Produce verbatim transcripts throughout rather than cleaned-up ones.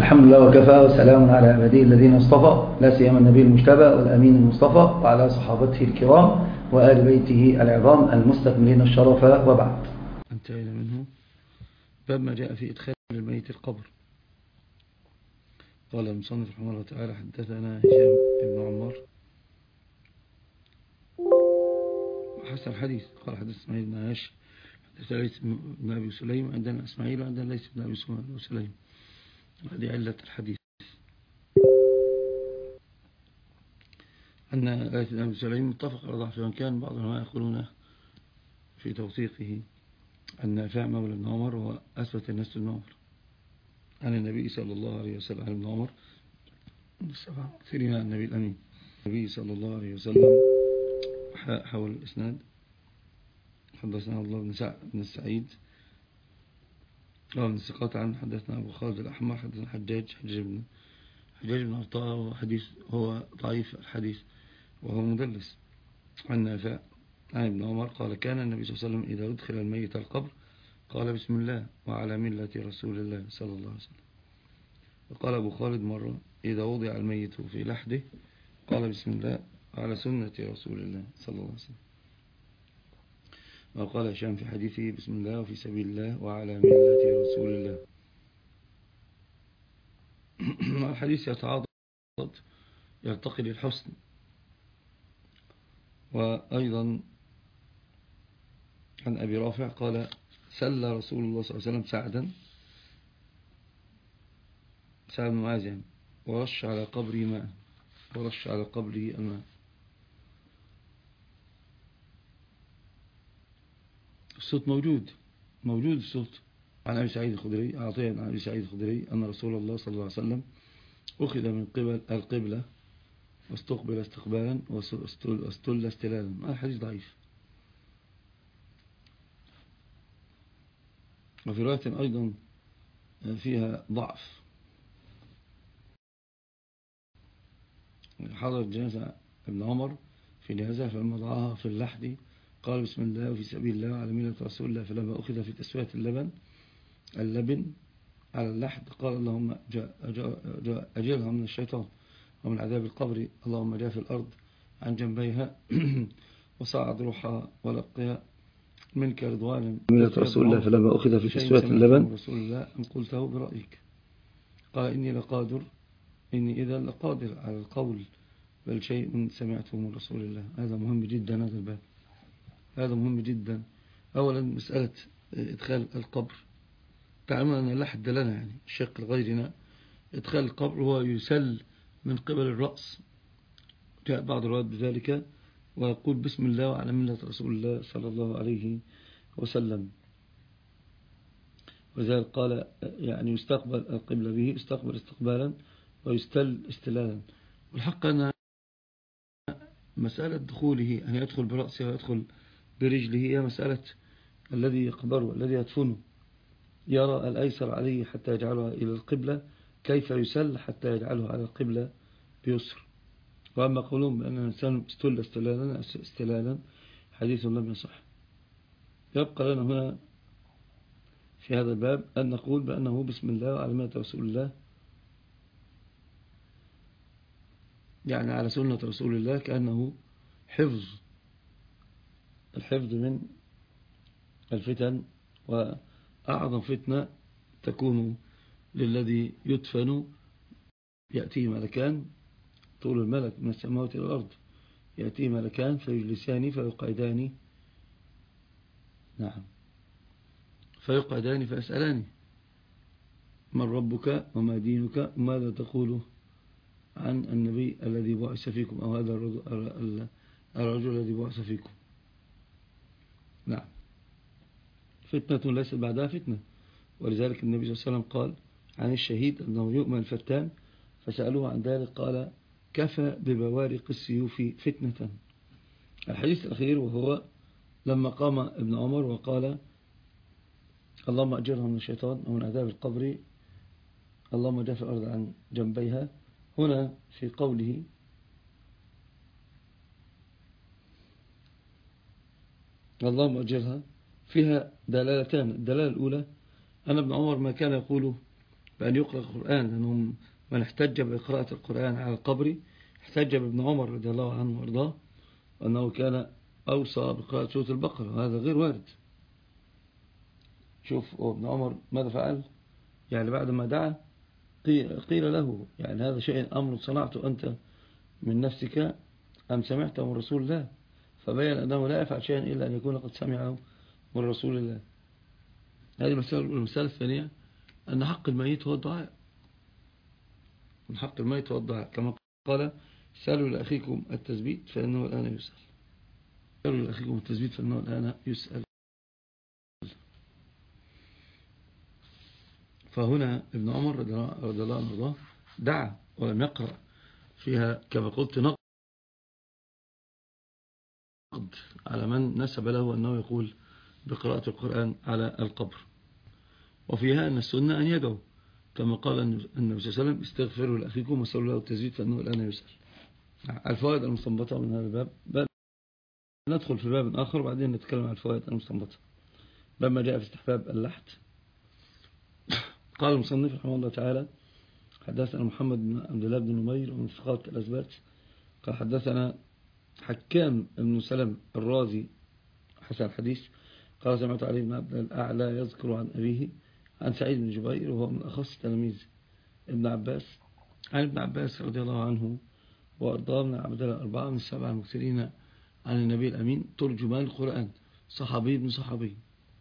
الحمد لله وكفى وسلام على عباده الذين اصطفى، لا سيما النبي المجتبى والأمين المصطفى وعلى صحابته الكرام وآل بيته العظام المستكملين الشرف، وبعد. انتهينا منه باب ما جاء في إدخال الميت القبر. قال المصنف رحمه الله تعالى: حدثنا هشام بن عمار حسن الحديث قال حدث اسماعيل بن عاش حدث ليث بن أبي سليم عندنا اسماعيل وعندنا ليث بن أبي سليم. هذه علة الحديث، أن ليث بن أبي سليم متفق على ضعفه، وإن كان بعض العلماء يقولون في توثيقه أن نافع مولى بن عمر هو أثبت الناس بن عمر عن النبي صلى الله عليه وسلم، عن ابن عمر سيرنا عن النبي الأمين النبي صلى الله عليه وسلم. حول الإسناد: حدثنا عبد الله بن السعيد من الثقات عن حدثنا أبو خالد الأحمر حدثنا حجاج حجاج بن حجاج بن عطاء، حديث هو ضعيف الحديث وهو مدلس. عن نافع عن ابن عمر قال: كان النبي صلى الله عليه وسلم إذا أدخل الميت القبر قال: بسم الله وعلى ملة رسول الله صلى الله عليه وسلم. وقال أبو خالد مرة: إذا وضع الميت في لحده قال: بسم الله وعلى سنة رسول الله صلى الله عليه وسلم. وقال هشام في حديثه: بسم الله وفي سبيل الله وعلى ملة رسول الله. الحديث يتعاضد يرتقي للحسن. وأيضا عن أبي رافع قال: سل رسول الله صلى الله عليه وسلم سعدا سعد بن معاذ ورش على قبره ماء ورش على قبره الماء. الصوت موجود موجود الصوت. عن أبي سعيد الخدري عطية عن أبي سعيد الخدري أن رسول الله صلى الله عليه وسلم أخذ من قبل القبلة واستقبل استقبالا واستل استلالا. هذا حديث ضعيف. وفي رواية أيضا فيها ضعف: حضر جنازة ابن عمر في جنازة فلما ضعها في اللحد قال: بسم الله وفي سبيل الله وعلى ملة رسول الله. فلما أخذ في تسوية اللبن اللبن على اللحد قال: اللهم أجلها من الشيطان ومن عذاب القبر، اللهم جاء في الأرض عن جنبيها وصعد روحها ولقيها منك رضوانا ملة رسول الله. فلما أخذ في تسوية اللبن رسول الله أن قلته برأيك قال: إني لقادر إني إذا لقادر على القول بل شيء سمعته من رسول الله. هذا مهم جدا. هذا الباب هذا مهم جدا. أولا مسألة إدخال القبر، تعلمون أن لا حد لنا، يعني الشق لغيرنا. إدخال القبر هو يسل من قبل الرأس، جاء بعض الروايات بذلك، ويقول: بسم الله وعلى ملة رسول الله صلى الله عليه وسلم. وذلك قال يعني يستقبل القبلة به يستقبل استقبالا ويستل استلالا. والحق أن مسألة دخوله أن يدخل برأسه ويدخل برجله هي مسألة الذي يقبره الذي يدفنه يرى الأيسر عليه حتى يجعلها إلى القبلة، كيف يسل حتى يجعله على القبلة بيسر. وأما قولهم بأن الإنسان استل استلالا استلالا حديث لم يصح. يبقى لنا هنا في هذا الباب أن نقول بأنه بسم الله وعلى ملة رسول الله، يعني على سنة رسول الله، كأنه حفظ الحفظ من الفتن. وأعظم فتنة تكون للذي يدفن يأتيه ملكان، طول الملك من السماوات إلى الأرض، يأتيه ملكان فيجلسان فيقعدان نعم فيقعدان فيسألان: من ربك وما دينك ماذا تقول عن النبي الذي بعث فيكم، أو هذا الرجل الذي بعث فيكم. نعم، فتنة ليست بعدها فتنة. ولذلك النبي صلى الله عليه وسلم قال عن الشهيد أنه يؤمن الفتان، فسألوه عن ذلك قال: كفى ببوارق السيوف فتنة. الحديث الأخير وهو لما قام ابن عمر وقال: اللهم أجرها من الشيطان ومن عذاب القبر، اللهم جاء في الأرض عن جنبيها. هنا في قوله اللهم أجرها فيها دلالتان. الدلالة الأولى أن ابن عمر ما كان يقول بأن يقرأ القرآن، لأنهم من احتج بقراءة القرآن على القبر احتج بابن عمر رضي الله عنه وارضاه وأنه كان أوصى بقراءة سورة البقرة، وهذا غير وارد. شوف ابن عمر ماذا فعل؟ يعني بعد ما دعا قيل له يعني هذا شيء أمر صنعته أنت من نفسك أم سمعته من رسول الله؟ فبين أنه لا يفعل شيئا إلا أن يكون قد سمعه من رسول الله. هذه المسألة. والمسألة الثانية أن حق الميت هو الدعاء، من حق الميت هو الدعاء، كما قال سألوا لأخيكم التثبيت فإنه الآن يسأل. سألوا لأخيكم التثبيت فإنه الآن يسأل. فهنا ابن عمر رضي الله عنه دعا ولم يقرأ فيها كما قلت نقد على من نسب له أنه يقول بقراءة القرآن على القبر. وفيها أن السنة أن يدعو كما قال النبي صلى الله عليه وسلم استغفروا لأخيكم وسألوا له التثبيت فإنه الآن يسأل. الفوائد المستنبطة من هذا الباب. بل ندخل في باب آخر وبعدين نتكلم عن الفوائد المستنبطة. لما جاء في استحباب اللحد قال المصنف رحمه الله تعالى حدثنا محمد بن عبد الله بن نمير ومن ثقات الأثبات قال حدثنا حكام بن سلم الرازي حسن الحديث قال سمعت علي بن عبد الأعلى يذكر عن أبيه عن سعيد بن جبير وهو من أخص تلاميذ ابن عباس عن ابن عباس رضي الله عنه وأرضاه من عبد الله الأربعة من السبعة المكثرين عن النبي الأمين ترجمان القرآن صحابي بن صحابي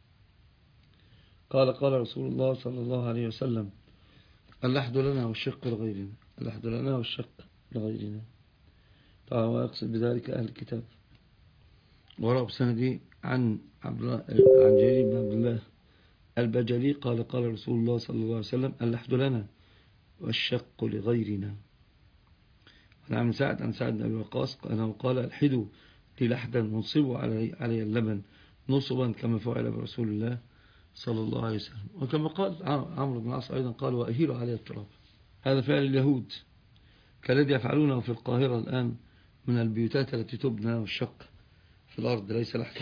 قال قال رسول الله صلى الله عليه وسلم اللحد لنا والشق لغيرنا، اللحد لنا والشق لغيرنا. طبعا ويقصد بذلك أهل الكتاب. وراء بسندي عن عبد الله عن جرير بن عبد الله البجلي قال قال رسول الله صلى الله عليه وسلم اللحد لنا والشق لغيرنا. عن سعد عن سعد بن أبي وقاص أنه قال الحدوا لي لحدا منصبوا علي, علي اللبن نصبا كما فعل برسول الله صلى الله عليه وسلم. وكما قال عمرو بن العاص أيضا قال وأهيلوا علي التراب. هذا فعل اليهود كالذي يفعلونه في القاهرة الآن من البيوتات التي تبنى والشق في الأرض ليس لحدا.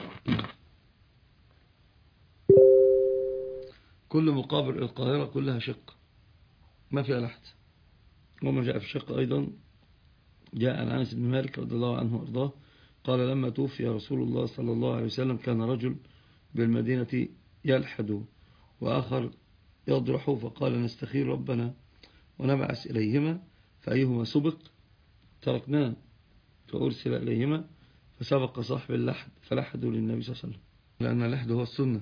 كل مقابر القاهرة كلها شق ما فيها لحد. وما جاء في الشق أيضا جاء عن أنس بن مالك رضي الله عنه وارضاه قال لما توفي رسول الله صلى الله عليه وسلم كان رجل بالمدينة يلحد وآخر يضرح فقال نستخير ربنا ونبعث إليهما فأيهما سبق تركناه فأرسل إليهما فسبق صاحب اللحد فلحدوا للنبي صلى الله عليه وسلم لأن اللحد هو السنة.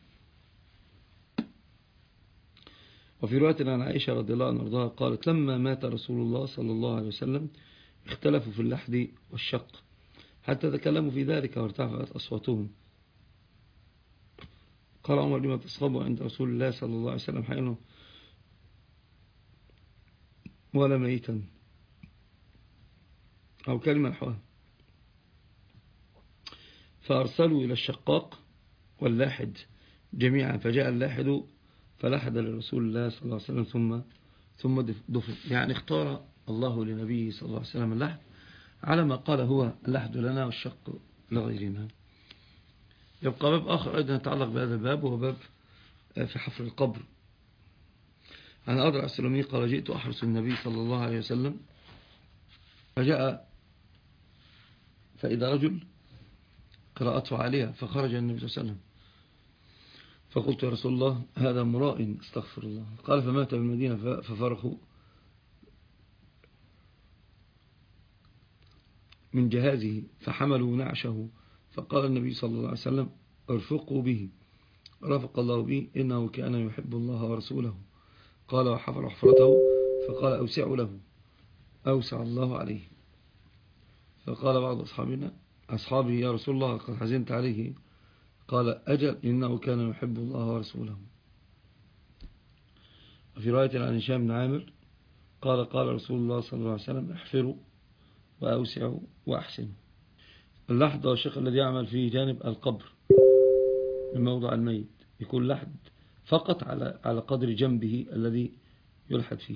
وفي رواية عن عائشة رضي الله عنها قالت لما مات رسول الله صلى الله عليه وسلم اختلفوا في اللحد والشق حتى تكلموا في ذلك وارتفعت أصواتهم. قال عمر لما تصحبوا عند رسول الله صلى الله عليه وسلم حينه ولا ميتا أو كلمة نحوها فأرسلوا إلى الشقاق واللاحد جميعا فجاء اللاحد فلحد لرسول الله صلى الله عليه وسلم ثم ثم دفن. يعني اختار الله لنبيه صلى الله عليه وسلم اللحد على ما قال هو اللحد لنا والشق لغيرنا. يبقى باب آخر أيضا يتعلق بهذا الباب وهو باب في حفر القبر. عن أدرع السلمي قال جئت أحرس النبي صلى الله عليه وسلم فجاء فإذا رجل قراءته عليها فخرج النبي صلى الله عليه وسلم فقلت يا رسول الله هذا مراء استغفر الله. قال فمات بالمدينة ففرخوا من جهازه فحملوا نعشه فقال النبي صلى الله عليه وسلم ارفقوا به رفق الله به إنه كان يحب الله ورسوله. قال وحفر حفرته فقال أوسعوا له أوسع الله عليه. فقال بعض أصحابنا أصحابي يا رسول الله قد حزنت عليه قال أجل إنه كان يحب الله ورسوله. وفي رواية عن هشام بن عامر قال قال رسول الله صلى الله عليه وسلم احفروا وأوسعوا وأحسنوا. اللحد هو الشق الذي يعمل في جانب القبر من موضع الميت يكون لحد فقط على على قدر جنبه الذي يلحد فيه.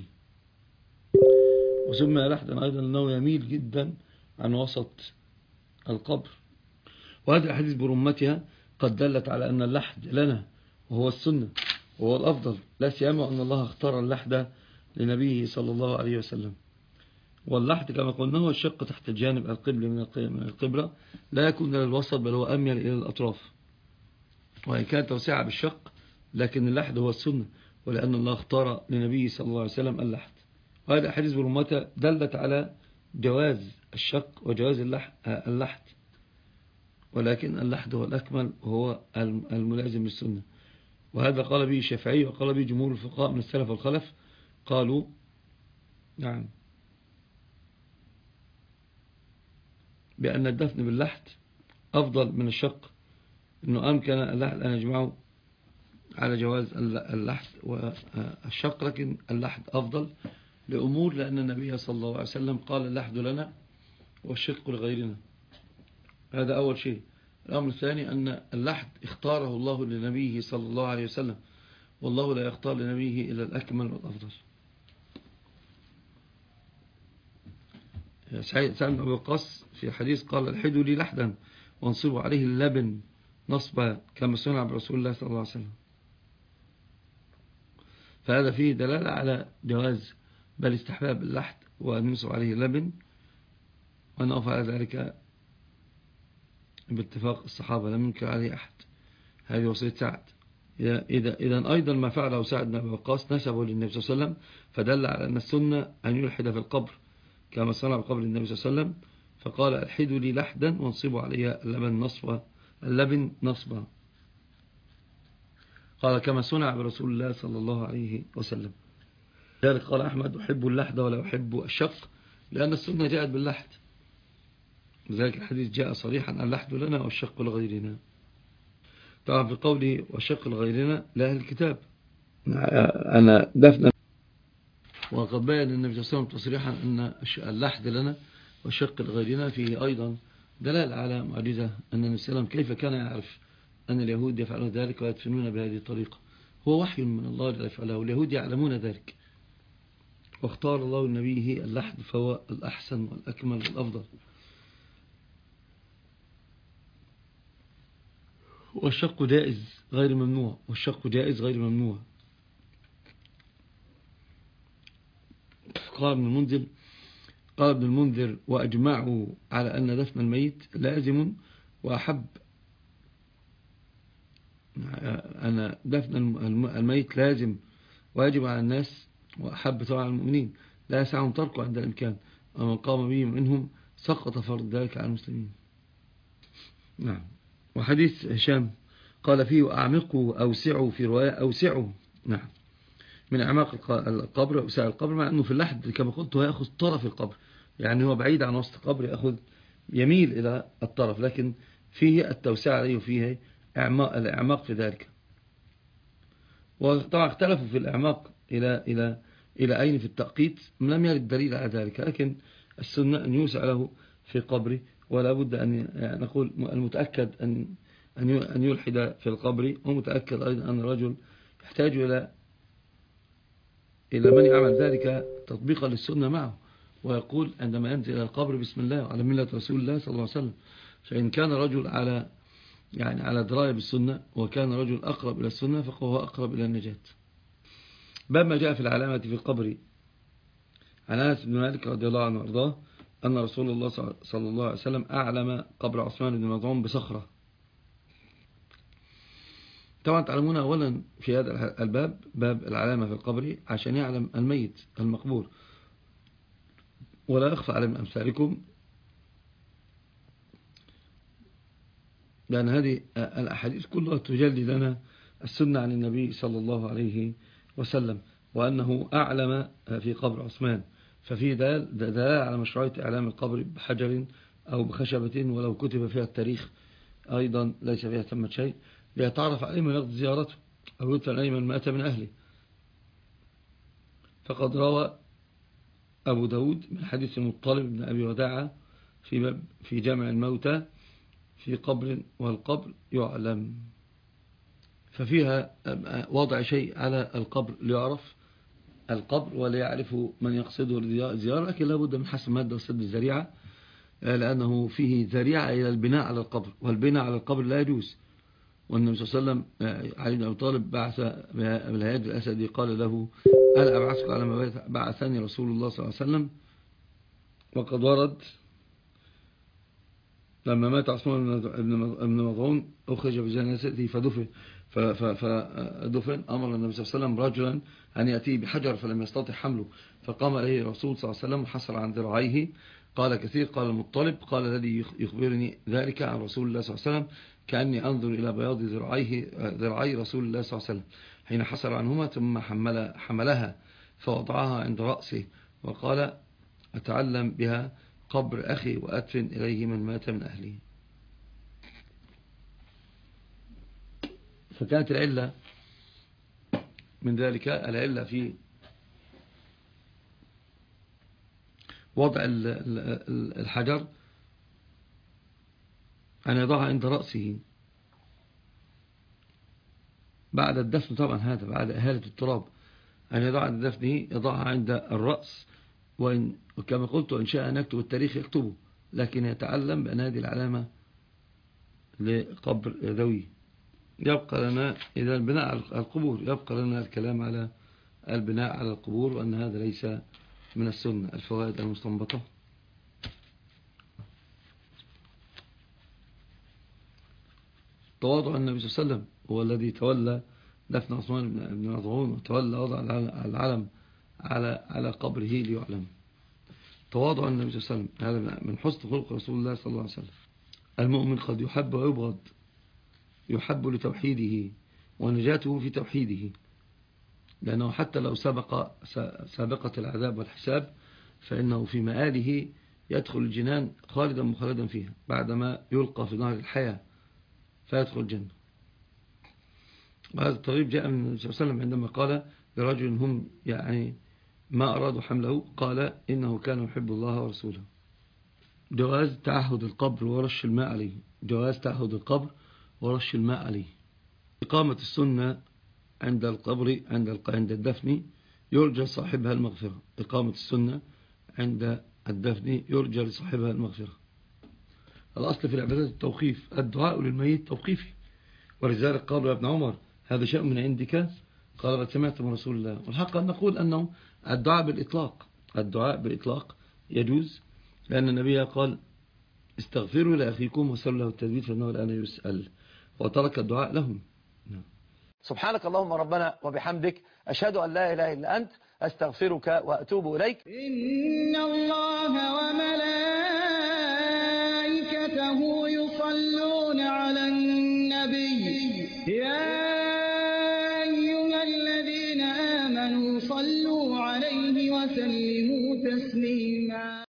وسمي لحدا أيضا أنه يميل جدا عن وسط القبر. وهذه الحديث برمتها قد دلت على أن اللحد لنا وهو السنة وهو الأفضل، لا سيما أن الله اختار اللحد لنبيه صلى الله عليه وسلم. واللحد كما قلنا هو الشق تحت الجانب القبلي من القبلة، لا يكون إلى الوسط بل هو أميل إلى الأطراف، وإن كانت توسعة بالشق لكن اللحد هو السنة، ولأن الله اختار لنبيه صلى الله عليه وسلم اللحد. وهذا حديث برمته دلت على جواز الشق وجواز اللحد، ولكن اللحد هو الأكمل وهو الملازم للسنة. وهذا قال به الشافعي وقال به جمهور الفقهاء من السلف والخلف، قالوا نعم بأن الدفن باللحد أفضل من الشق، إنه أمكن اللحد أن يجمعه على جواز اللحد والشق، لكن اللحد أفضل لأمور، لأن النبي صلى الله عليه وسلم قال اللحد لنا والشق لغيرنا. هذا أول شيء. الأمر الثاني أن اللحد اختاره الله لنبيه صلى الله عليه وسلم، والله لا يختار لنبيه إلا الأكمل والأفضل. سعيد بن أبي وقاص في حديث قال الحدوا لي لحدا وانصبوا عليه اللبن نصبا كما صنع برسول الله صلى الله عليه وسلم. فهذا فيه دلالة على جواز بل استحباب اللحد وأن ينصب عليه اللبن، وأن فعل ذلك باتفاق الصحابة لم ينكر عليه أحد. هذه وصية سعد. إذا إذا أيضا ما فعله سعد بن أبي وقاص نسبه للنبي صلى الله عليه وسلم، فدل على أن السنة أن يلحد في القبر كما صنع بقبر النبي صلى الله عليه وسلم، فقال الحدوا لي لحدا وانصبوا عليها اللبن نصبا اللبن نصبا قال كما صنع برسول الله صلى الله عليه وسلم. ذلك قال أحمد أحب اللحد ولا أحب الشق، لأن السنة جاءت باللحد، لذلك الحديث جاء صريحا اللحد لنا والشق لغيرنا. طبعا في قولي والشق لغيرنا لا الكتاب أنا دفن، وقد بين النبي صلى الله عليه وسلم تصريحا أن اللحد لنا والشق لغيرنا فيه أيضا دلالة على معجزة أن النبي صلى الله عليه وسلم كيف كان يعرف أن اليهود يفعلون ذلك ويدفنون بهذه الطريقة. هو وحي من الله لا يفعله، اليهود يعلمون ذلك، واختار الله لنبيه اللحد فهو الأحسن والأكمل والأفضل. والشق جائز غير ممنوع، والشق جائز غير ممنوع. قال ابن المنذر قال ابن المنذر وأجمعوا على أن دفن الميت لازم وأحب، أن دفن الميت لازم واجب على الناس وأحب طبعا المؤمنين، لا يسعهم تركه عند الإمكان، ومن قام به منهم سقط فرض ذلك على المسلمين. نعم. وحديث هشام قال فيه أعمقوا أوسعوا، في رواية أوسعوا، نعم، من أعماق القبر أوسع القبر، مع أنه في اللحد كما قلت هو يأخذ طرف القبر، يعني هو بعيد عن وسط القبر، يأخذ يميل إلى الطرف، لكن فيه التوسع عليه وفيه الإعماق في ذلك. وطبعا اختلفوا في الإعماق إلى إلى إلى أين في التأقيت، لم يرد دليل على ذلك، لكن السنة أن يوسع له في قبره، ولا بد أن نقول المتأكد أن أن يلحد في القبر، ومتأكد أيضا أن الرجل يحتاج إلى إلى من يعمل ذلك تطبيقا للسنة معه، ويقول عندما ينزل إلى القبر بسم الله وعلى ملة رسول الله صلى الله عليه وسلم. فإن كان رجل على يعني على دراية بالسنة وكان رجل أقرب إلى السنة فهو أقرب إلى النجاة. باب ما جاء في العلامة في القبر. عن أنس بن مالك رضي الله عنه وارضاه أن رسول الله صلى الله عليه وسلم أعلم قبر عثمان بن مظعون بصخرة. طبعا تعلمون أولا في هذا الباب باب العلامة في القبر عشان يعلم الميت المقبور، ولا يخفى على من أمثالكم لأن هذه الأحاديث كلها تجلي لنا السنة عن النبي صلى الله عليه وسلم، وأنه أعلم في قبر عثمان، ففي دلالة على مشروعية إعلام القبر بحجر أو بخشبة، ولو كتب فيها التاريخ أيضا ليس فيها ثمة شيء، ليتعرف عليه من يقضي زيارته أو يدفن أي من مات من أهله. فقد روى أبو داود من حديث المطلب بن أبي وداعة في في جامع الموتى في قبر والقبر يعلم، ففيها وضع شيء على القبر ليعرف القبر وليعرف من يقصده الزيارة، لكن لابد من حسب مادة وسد الذريعة، لأنه فيه ذريعة إلى البناء على القبر، والبناء على القبر لا يجوز، والنبي صلى الله عليه وسلم علي بن أبي طالب بعث بالهياج الأسدي قال له ألا أبعثك على ما بعثني رسول الله صلى الله عليه وسلم. وقد ورد لما مات عثمان بن مظعون أخرج بجنازته فدفن فدفن أمر النبي صلى الله عليه وسلم رجلا أن يأتيه بحجر فلم يستطع حمله، فقام عليه الرسول صلى الله عليه وسلم وحصر عن ذراعيه. قال كثير قال المطلب قال الذي يخبرني ذلك عن رسول الله صلى الله عليه وسلم كأني أنظر إلى بياض ذراعيه ذراعي رسول الله صلى الله عليه وسلم حين حصر عنهما، ثم حمل حملها فوضعها عند رأسه وقال أتعلم بها قبر أخي وأدفن إليه من مات من أهله. فكانت العلة من ذلك العلة في وضع الحجر أن يضعها عند رأسه بعد الدفن، طبعا هذا بعد إهالة التراب، أن يضع عند دفنه يضعها عند الرأس. وإن وكما قلت إن شاء أن يكتب التاريخ يكتبه، لكن يتعلم بأن هذه العلامة لقبر ذوي. يبقى لنا إذا البناء على القبور، يبقى لنا الكلام على البناء على القبور وأن هذا ليس من السنة. الفوائد المستنبطة: تواضع النبي صلى الله عليه وسلم هو الذي تولى دفن عثمان بن مظعون وتولى وضع العلم على على قبره ليعلم. تواضع النبي صلى الله عليه وسلم هذا من حسن خلق رسول الله صلى الله عليه وسلم. المؤمن قد يحب ويبغض، يحب لتوحيده ونجاته في توحيده، لأنه حتى لو سبق سابقة العذاب والحساب فإنه في مآله يدخل الجنان خالدا مخلدا فيها بعدما يلقى في نار الحياة فيدخل الجنة. وهذا الطريق جاء من النبي صلى الله عليه وسلم عندما قال لرجل هم يعني ما أرادوا حمله قال إنه كان يحب الله ورسوله. جواز تعهد القبر ورش الماء عليه، جواز تعهد القبر ورش الماء عليه. إقامة السنة عند القبر عند عند الدفن يرجى صاحبها المغفرة. إقامة السنة عند الدفن يرجى لصاحبها المغفرة. الأصل في العبادات التوقيف، الدعاء للميت توقيفي، ولذلك قال يا ابن عمر هذا شيء من عندك؟ قال بل سمعت من رسول الله. والحق أن نقول أنه الدعاء بالإطلاق، الدعاء بالإطلاق يجوز، لأن النبي قال استغفروا لأخيكم وسلوا له التثبيت فإنه الآن يسأل، وترك الدعاء لهم. سبحانك اللهم ربنا وبحمدك أشهد أن لا إله إلا أنت أستغفرك وأتوب إليك. إن الله وملائكته يصلون على النبي يا أيها الذين آمنوا صلوا عليه وسلموا تسليما.